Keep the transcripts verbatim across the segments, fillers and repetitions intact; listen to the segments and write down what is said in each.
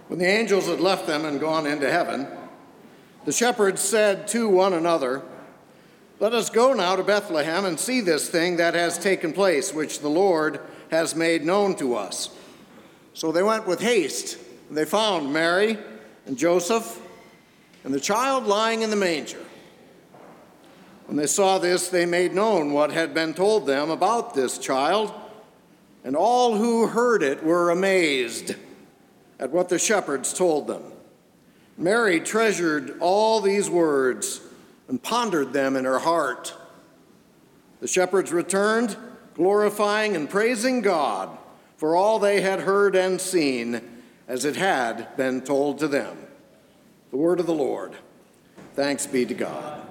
When the angels had left them and gone into heaven, the shepherds said to one another, "Let us go now to Bethlehem and see this thing that has taken place, which the Lord has made known to us." So they went with haste, and they found Mary and Joseph and the child lying in the manger. When they saw this, they made known what had been told them about this child, and all who heard it were amazed at what the shepherds told them. Mary treasured all these words and pondered them in her heart. The shepherds returned, glorifying and praising God for all they had heard and seen, as it had been told to them. The word of the Lord. Thanks be to God.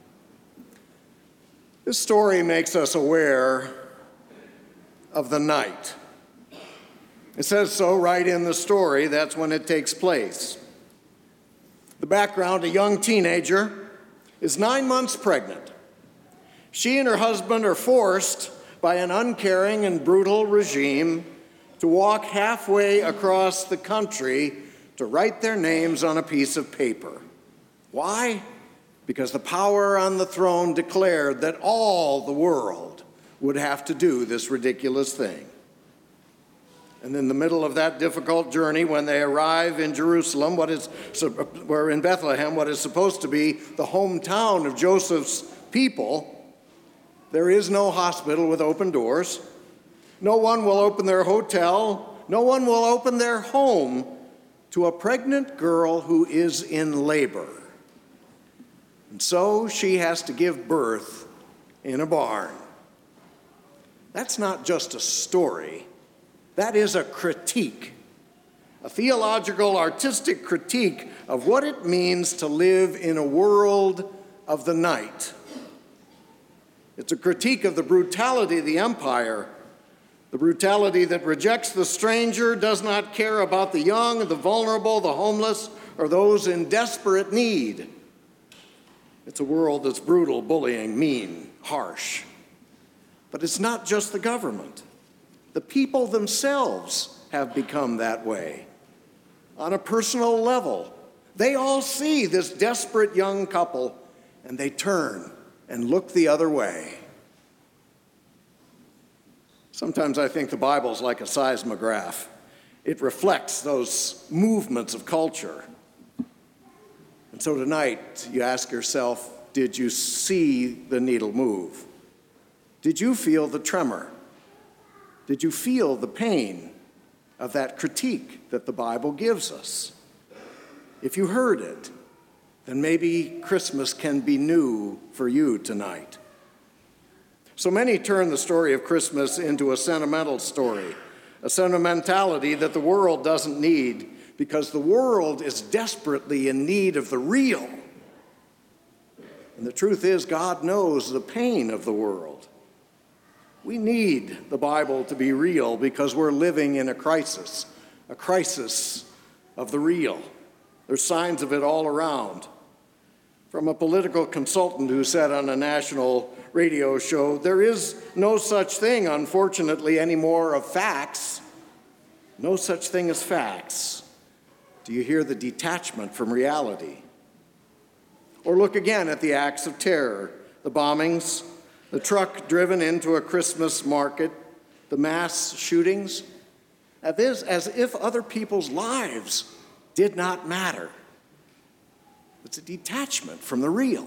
This story makes us aware of the night. It says so right in the story. That's when it takes place. The background, a young teenager is nine months pregnant. She and her husband are forced by an uncaring and brutal regime to walk halfway across the country to write their names on a piece of paper. Why? Because the power on the throne declared that all the world would have to do this ridiculous thing. And in the middle of that difficult journey, when they arrive in Jerusalem, what is, or in Bethlehem, what is supposed to be the hometown of Joseph's people, there is no hospital with open doors. No one will open their hotel. No one will open their home to a pregnant girl who is in labor. And so she has to give birth in a barn. That's not just a story. That is a critique, a theological, artistic critique of what it means to live in a world of the night. It's a critique of the brutality of the empire, the brutality that rejects the stranger, does not care about the young, the vulnerable, the homeless, or those in desperate need. It's a world that's brutal, bullying, mean, harsh. But it's not just the government. The people themselves have become that way. On a personal level, they all see this desperate young couple, and they turn and look the other way. Sometimes I think the Bible's like a seismograph. It reflects those movements of culture. And so tonight, you ask yourself, did you see the needle move? Did you feel the tremor? Did you feel the pain of that critique that the Bible gives us? If you heard it, then maybe Christmas can be new for you tonight. So many turn the story of Christmas into a sentimental story, a sentimentality that the world doesn't need, because the world is desperately in need of the real. And the truth is, God knows the pain of the world. We need the Bible to be real because we're living in a crisis, a crisis of the real. There's signs of it all around. From a political consultant who said on a national radio show, there is no such thing, unfortunately, anymore of facts. No such thing as facts. Do you hear the detachment from reality? Or look again at the acts of terror, the bombings, the truck driven into a Christmas market, the mass shootings, as if other people's lives did not matter. It's a detachment from the real.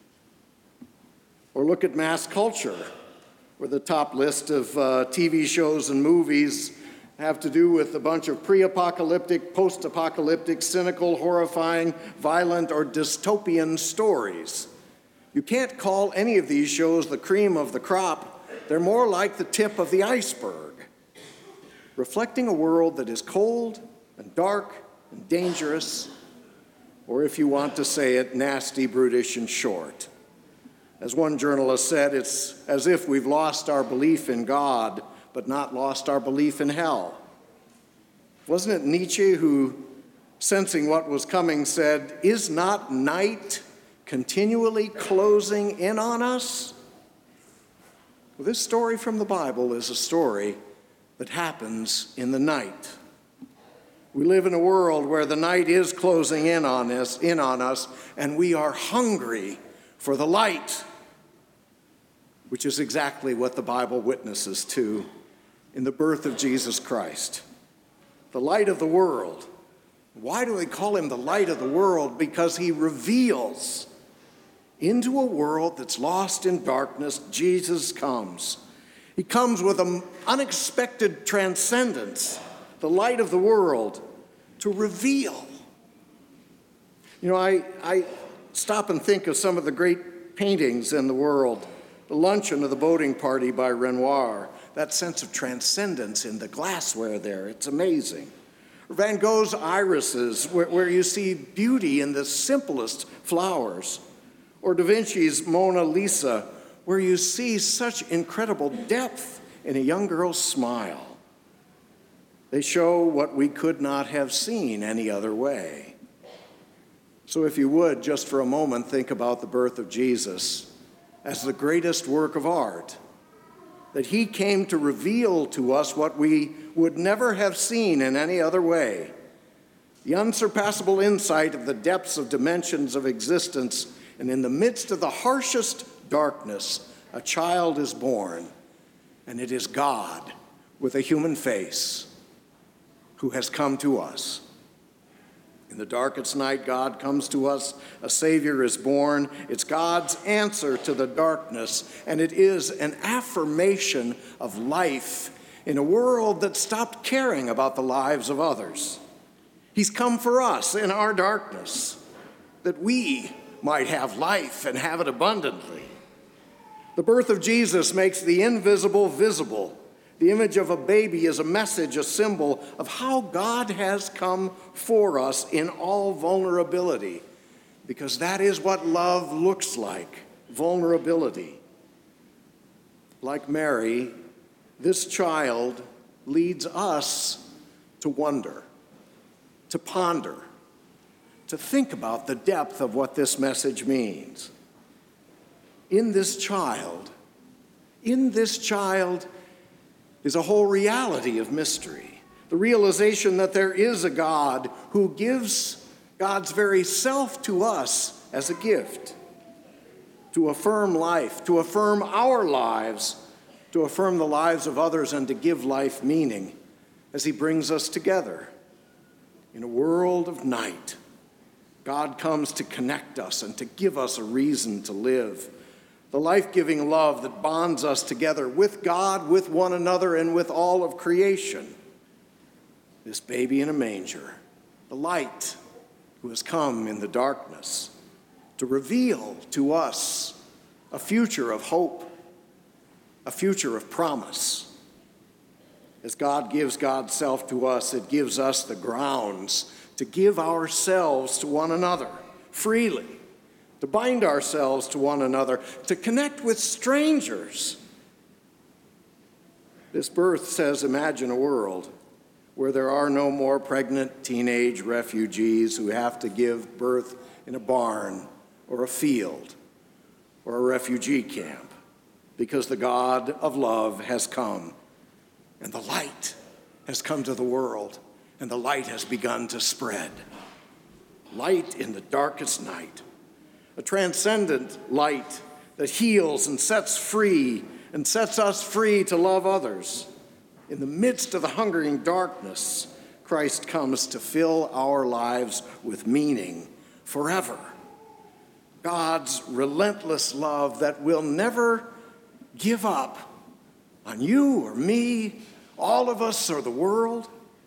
Or look at mass culture, where the top list of uh, T V shows and movies have to do with a bunch of pre-apocalyptic, post-apocalyptic, cynical, horrifying, violent, or dystopian stories. You can't call any of these shows the cream of the crop. They're more like the tip of the iceberg, reflecting a world that is cold and dark and dangerous, or if you want to say it, nasty, brutish, and short. As one journalist said, it's as if we've lost our belief in God, but not lost our belief in hell. Wasn't it Nietzsche who, sensing what was coming, said, "Is not night continually closing in on us?" Well, this story from the Bible is a story that happens in the night. We live in a world where the night is closing in on us, in on us, and we are hungry for the light, which is exactly what the Bible witnesses to in the birth of Jesus Christ. The light of the world. Why do they call him the light of the world? Because he reveals into a world that's lost in darkness, Jesus comes. He comes with an unexpected transcendence, the light of the world, to reveal. You know, I, I stop and think of some of the great paintings in the world. The Luncheon of the Boating Party by Renoir, that sense of transcendence in the glassware there, it's amazing. Van Gogh's irises, where, where you see beauty in the simplest flowers. Or Da Vinci's Mona Lisa, where you see such incredible depth in a young girl's smile. They show what we could not have seen any other way. So if you would, just for a moment, think about the birth of Jesus as the greatest work of art, that he came to reveal to us what we would never have seen in any other way. The unsurpassable insight of the depths of dimensions of existence, and in the midst of the harshest darkness, a child is born, and it is God with a human face who has come to us. In the darkest night, God comes to us. A Savior is born. It's God's answer to the darkness, and it is an affirmation of life in a world that stopped caring about the lives of others. He's come for us in our darkness, that we might have life and have it abundantly. The birth of Jesus makes the invisible visible. The image of a baby is a message, a symbol of how God has come for us in all vulnerability, because that is what love looks like, vulnerability. Like Mary, this child leads us to wonder, to ponder, to think about the depth of what this message means. In this child, in this child, is a whole reality of mystery. The realization that there is a God who gives God's very self to us as a gift, to affirm life, to affirm our lives, to affirm the lives of others, and to give life meaning as he brings us together. In a world of night, God comes to connect us and to give us a reason to live. The life-giving love that bonds us together with God, with one another, and with all of creation. This baby in a manger, the light who has come in the darkness to reveal to us a future of hope, a future of promise. As God gives God's self to us, it gives us the grounds to give ourselves to one another freely, to bind ourselves to one another, to connect with strangers. This birth says, imagine a world where there are no more pregnant teenage refugees who have to give birth in a barn or a field or a refugee camp, because the God of love has come, and the light has come to the world, and the light has begun to spread. Light in the darkest night. A transcendent light that heals and sets free and sets us free to love others. In the midst of the hungering darkness, Christ comes to fill our lives with meaning forever. God's relentless love that will never give up on you or me, all of us or the world.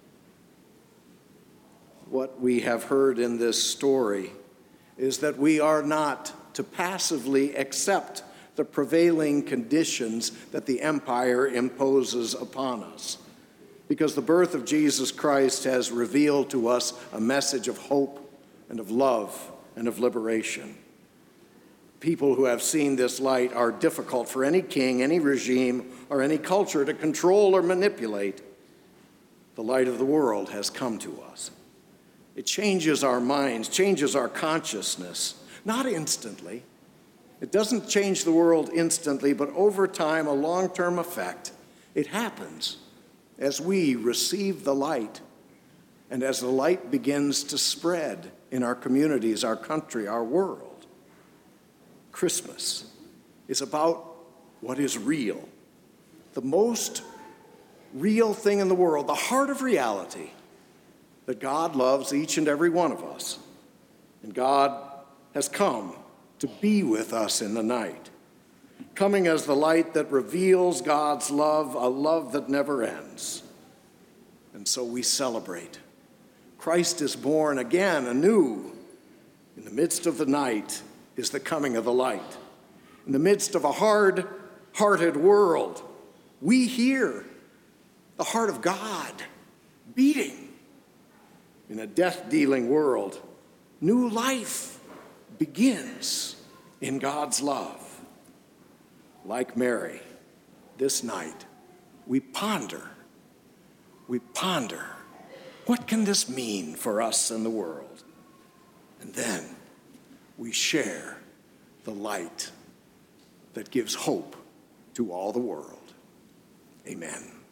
What we have heard in this story is that we are not to passively accept the prevailing conditions that the empire imposes upon us, because the birth of Jesus Christ has revealed to us a message of hope and of love and of liberation. People who have seen this light are difficult for any king, any regime, or any culture to control or manipulate. The light of the world has come to us. It changes our minds, changes our consciousness, not instantly. It doesn't change the world instantly, but over time, a long-term effect. It happens as we receive the light and as the light begins to spread in our communities, our country, our world. Christmas is about what is real, the most real thing in the world, the heart of reality, that God loves each and every one of us. And God has come to be with us in the night, coming as the light that reveals God's love, a love that never ends. And so we celebrate. Christ is born again, anew. In the midst of the night is the coming of the light. In the midst of a hard-hearted world, we hear the heart of God beating. In a death-dealing world, new life begins in God's love. Like Mary, this night, we ponder, we ponder, what can this mean for us and the world? And then we share the light that gives hope to all the world. Amen.